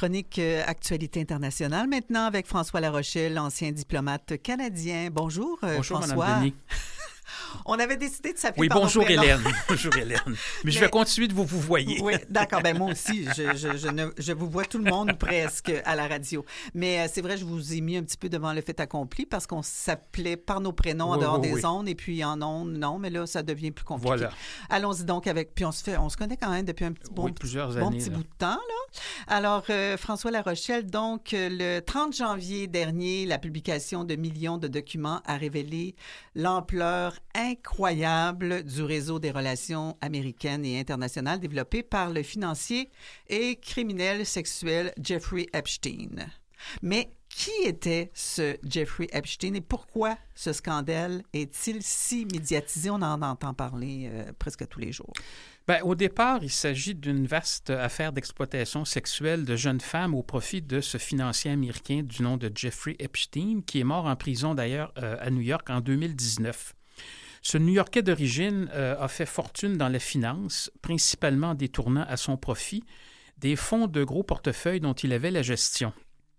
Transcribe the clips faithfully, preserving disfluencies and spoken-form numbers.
chronique euh, Actualité internationale maintenant avec François Larochelle, ancien diplomate canadien. Bonjour, euh, bonjour, François. Madame Denis. On avait décidé de s'appeler Oui, par bonjour nos prénoms. Hélène. Bonjour Hélène. Mais, Mais je vais continuer de vous vous voyer. Oui, d'accord. Ben moi aussi, je, je, je, ne, je vous vois tout le monde presque à la radio. Mais euh, c'est vrai, je vous ai mis un petit peu devant le fait accompli parce qu'on s'appelait par nos prénoms en oui, dehors oui, des oui. ondes et puis en ondes, non. Mais là, ça devient plus compliqué. Voilà. Allons-y donc avec... Puis on se fait, on se connaît quand même depuis un petit bon, oui, plusieurs petit, bon années, petit là. bout de temps, là. Alors, euh, François Larochelle, donc, euh, le trente janvier dernier, la publication de millions de documents a révélé l'ampleur incroyable du réseau des relations américaines et internationales développé par le financier et criminel sexuel Jeffrey Epstein. Mais qui était ce Jeffrey Epstein et pourquoi ce scandale est-il si médiatisé? On en entend parler euh, presque tous les jours. Bien, au départ, il s'agit d'une vaste affaire d'exploitation sexuelle de jeunes femmes au profit de ce financier américain du nom de Jeffrey Epstein, qui est mort en prison d'ailleurs euh, à New York en deux mille dix-neuf. Ce New-Yorkais d'origine euh, a fait fortune dans la finance, principalement en détournant à son profit des fonds de gros portefeuilles dont il avait la gestion.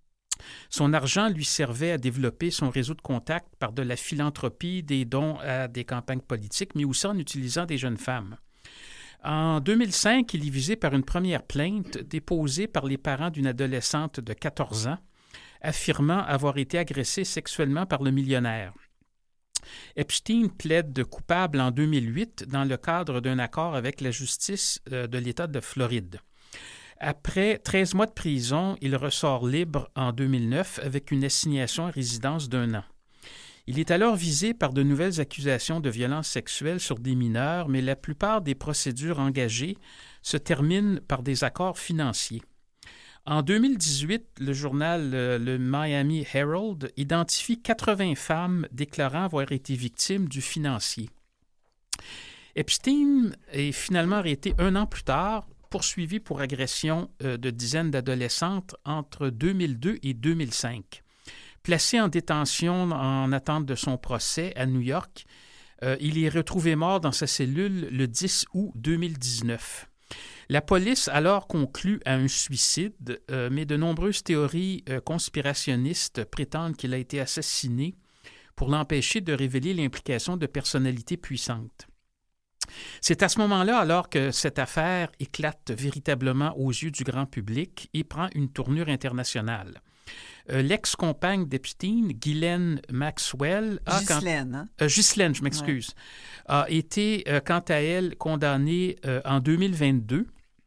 Son argent lui servait à développer son réseau de contacts par de la philanthropie, des dons à des campagnes politiques, mais aussi en utilisant des jeunes femmes. En deux mille cinq, il est visé par une première plainte déposée par les parents d'une adolescente de quatorze ans, affirmant avoir été agressée sexuellement par le millionnaire. Epstein plaide coupable en deux mille huit dans le cadre d'un accord avec la justice de l'État de Floride. Après treize mois de prison, il ressort libre en deux mille neuf avec une assignation à résidence d'un an. Il est alors visé par de nouvelles accusations de violences sexuelles sur des mineurs, mais la plupart des procédures engagées se terminent par des accords financiers. En deux mille dix-huit, le journal euh, le Miami Herald identifie quatre-vingts femmes déclarant avoir été victimes du financier. Epstein est finalement arrêté un an plus tard, poursuivi pour agression euh, de dizaines d'adolescentes entre deux mille deux et deux mille cinq. Placé en détention en attente de son procès à New York, euh, il est retrouvé mort dans sa cellule le dix août deux mille dix-neuf. La police alors conclut à un suicide, euh, mais de nombreuses théories euh, conspirationnistes prétendent qu'il a été assassiné pour l'empêcher de révéler l'implication de personnalités puissantes. C'est à ce moment-là alors que cette affaire éclate véritablement aux yeux du grand public et prend une tournure internationale. Euh, l'ex-compagne d'Epstein, Ghislaine Maxwell, a Ghislaine, quand... hein? euh, Ghislaine, je m'excuse, ouais. a été, euh, quant à elle, condamnée euh, en deux mille vingt-deux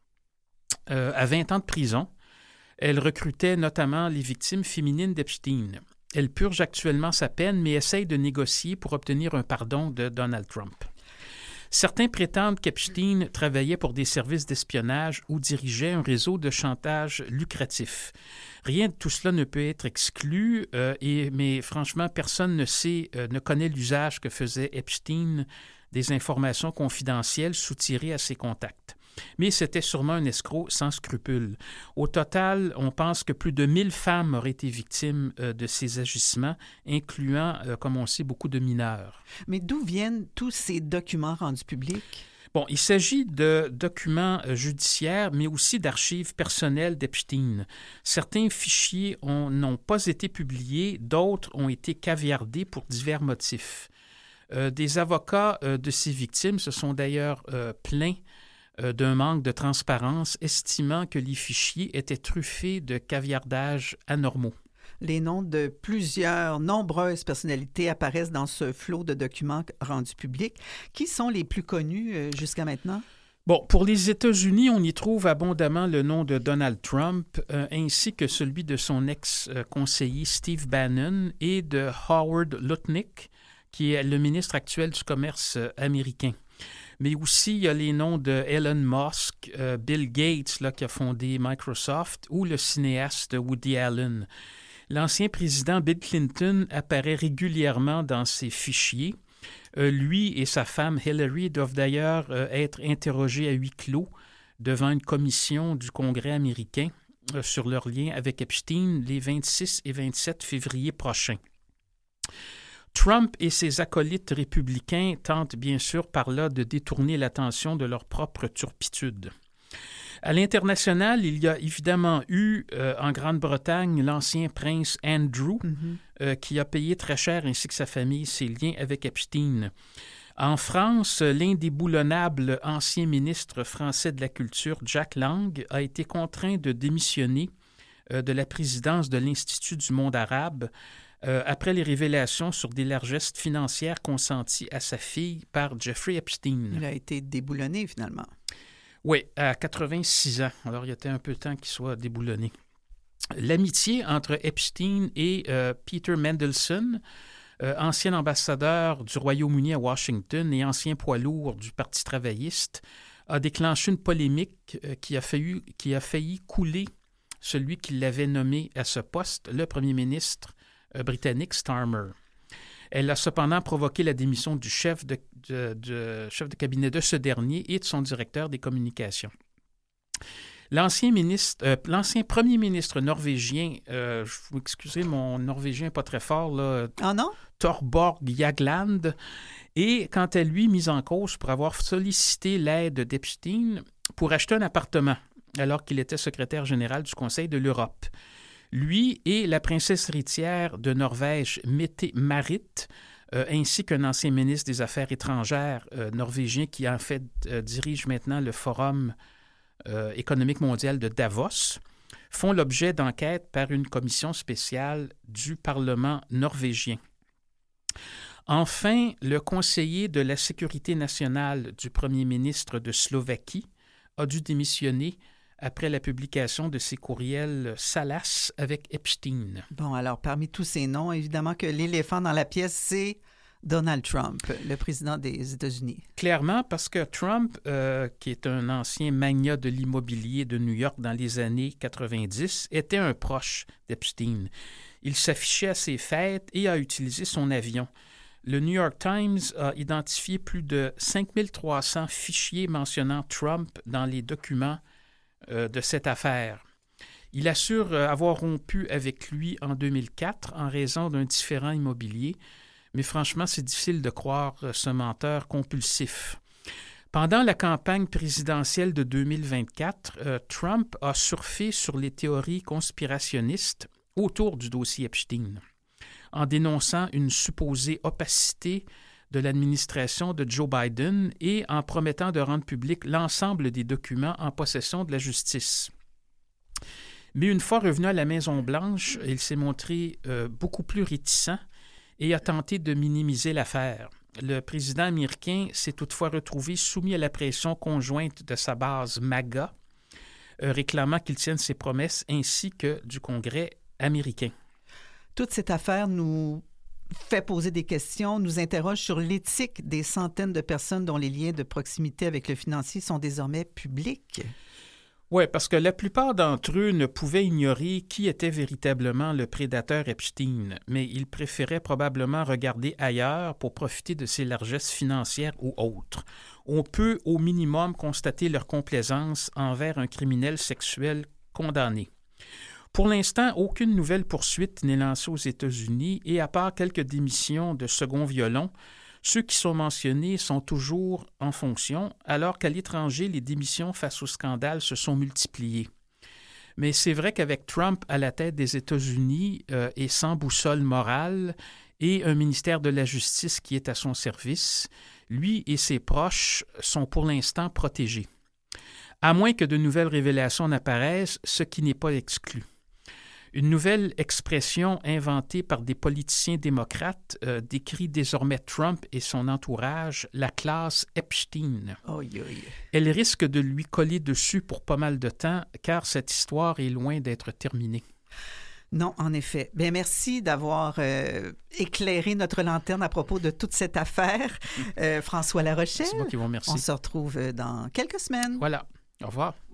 euh, à vingt ans de prison. Elle recrutait notamment les victimes féminines d'Epstein. Elle purge actuellement sa peine, mais essaye de négocier pour obtenir un pardon de Donald Trump. Certains prétendent qu'Epstein travaillait pour des services d'espionnage ou dirigeait un réseau de chantage lucratif. Rien de tout cela ne peut être exclu, euh, et, mais franchement, personne ne sait, euh, ne connaît l'usage que faisait Epstein des informations confidentielles soutirées à ses contacts. Mais c'était sûrement un escroc sans scrupules. Au total, on pense que plus de mille femmes auraient été victimes euh, de ces agissements, incluant, euh, comme on sait, beaucoup de mineurs. Mais d'où viennent tous ces documents rendus publics? Bon, il s'agit de documents euh, judiciaires, mais aussi d'archives personnelles d'Epstein. Certains fichiers ont, n'ont pas été publiés, d'autres ont été caviardés pour divers motifs. Euh, des avocats euh, de ces victimes se sont d'ailleurs euh, plaints euh, d'un manque de transparence, estimant que les fichiers étaient truffés de caviardages anormaux. Les noms de plusieurs, nombreuses personnalités apparaissent dans ce flot de documents rendus publics. Qui sont les plus connus euh, jusqu'à maintenant? Bon, pour les États-Unis, on y trouve abondamment le nom de Donald Trump, euh, ainsi que celui de son ex-conseiller Steve Bannon et de Howard Lutnick, qui est le ministre actuel du Commerce euh, américain. Mais aussi, il y a les noms de Elon Musk, euh, Bill Gates, là, qui a fondé Microsoft, ou le cinéaste Woody Allen. L'ancien président Bill Clinton apparaît régulièrement dans ces fichiers. Euh, lui et sa femme Hillary doivent d'ailleurs euh, être interrogés à huis clos devant une commission du Congrès américain euh, sur leur lien avec Epstein les vingt-six et vingt-sept février prochains. Trump et ses acolytes républicains tentent bien sûr par là de détourner l'attention de leur propre turpitude. À l'international, il y a évidemment eu euh, en Grande-Bretagne l'ancien prince Andrew, mm-hmm. euh, qui a payé très cher, ainsi que sa famille, ses liens avec Epstein. En France, l'indéboulonnable ancien ministre français de la Culture, Jack Lang, a été contraint de démissionner euh, de la présidence de l'Institut du monde arabe euh, après les révélations sur des largesses financières consenties à sa fille par Jeffrey Epstein. Il a été déboulonné, finalement. Oui, à quatre-vingt-six ans. Alors, il y était un peu de temps qu'il soit déboulonné. L'amitié entre Epstein et euh, Peter Mandelson, euh, ancien ambassadeur du Royaume-Uni à Washington et ancien poids lourd du Parti travailliste, a déclenché une polémique euh, qui a failli, qui a failli couler celui qui l'avait nommé à ce poste, le premier ministre euh, britannique Starmer. Elle a cependant provoqué la démission du chef de, de, de, chef de cabinet de ce dernier et de son directeur des communications. L'ancien, ministre, euh, l'ancien premier ministre norvégien, euh, je vous excusez, mon norvégien n'est pas très fort, là, ah non? Torborg Jagland, est quant à lui mis en cause pour avoir sollicité l'aide d'Epstein pour acheter un appartement, alors qu'il était secrétaire général du Conseil de l'Europe. Lui et la princesse héritière de Norvège, Mette-Marit, euh, ainsi qu'un ancien ministre des Affaires étrangères euh, norvégien qui, en fait, euh, dirige maintenant le Forum euh, économique mondial de Davos, font l'objet d'enquêtes par une commission spéciale du Parlement norvégien. Enfin, le conseiller de la sécurité nationale du premier ministre de Slovaquie a dû démissionner après la publication de ses courriels salaces avec Epstein. Bon, alors, parmi tous ces noms, évidemment que l'éléphant dans la pièce, c'est Donald Trump, le président des États-Unis. Clairement, parce que Trump, euh, qui est un ancien magnat de l'immobilier de New York dans les années quatre-vingt-dix, était un proche d'Epstein. Il s'affichait à ses fêtes et a utilisé son avion. Le New York Times a identifié plus de cinq mille trois cents fichiers mentionnant Trump dans les documents Euh, de cette affaire. Il assure euh, avoir rompu avec lui en deux mille quatre en raison d'un différend immobilier, mais franchement, c'est difficile de croire euh, ce menteur compulsif. Pendant la campagne présidentielle de deux mille vingt-quatre, euh, Trump a surfé sur les théories conspirationnistes autour du dossier Epstein, en dénonçant une supposée opacité de l'administration de Joe Biden et en promettant de rendre public l'ensemble des documents en possession de la justice. Mais une fois revenu à la Maison-Blanche, il s'est montré euh, beaucoup plus réticent et a tenté de minimiser l'affaire. Le président américain s'est toutefois retrouvé soumis à la pression conjointe de sa base MAGA, euh, réclamant qu'il tienne ses promesses, ainsi que du Congrès américain. Toute cette affaire nous fait poser des questions, nous interroge sur l'éthique des centaines de personnes dont les liens de proximité avec le financier sont désormais publics. Oui, parce que la plupart d'entre eux ne pouvaient ignorer qui était véritablement le prédateur Epstein, mais ils préféraient probablement regarder ailleurs pour profiter de ses largesses financières ou autres. On peut au minimum constater leur complaisance envers un criminel sexuel condamné. Pour l'instant, aucune nouvelle poursuite n'est lancée aux États-Unis et à part quelques démissions de second violon, ceux qui sont mentionnés sont toujours en fonction, alors qu'à l'étranger, les démissions face au scandale se sont multipliées. Mais c'est vrai qu'avec Trump à la tête des États-Unis euh, et sans boussole morale et un ministère de la Justice qui est à son service, lui et ses proches sont pour l'instant protégés. À moins que de nouvelles révélations n'apparaissent, ce qui n'est pas exclu. Une nouvelle expression inventée par des politiciens démocrates euh, décrit désormais Trump et son entourage, la classe Epstein. Oh, yeah, yeah. Elle risque de lui coller dessus pour pas mal de temps, car cette histoire est loin d'être terminée. Non, en effet. Bien, merci d'avoir euh, éclairé notre lanterne à propos de toute cette affaire. Euh, François Larochelle. C'est moi qui vous remercie. On se retrouve dans quelques semaines. Voilà. Au revoir.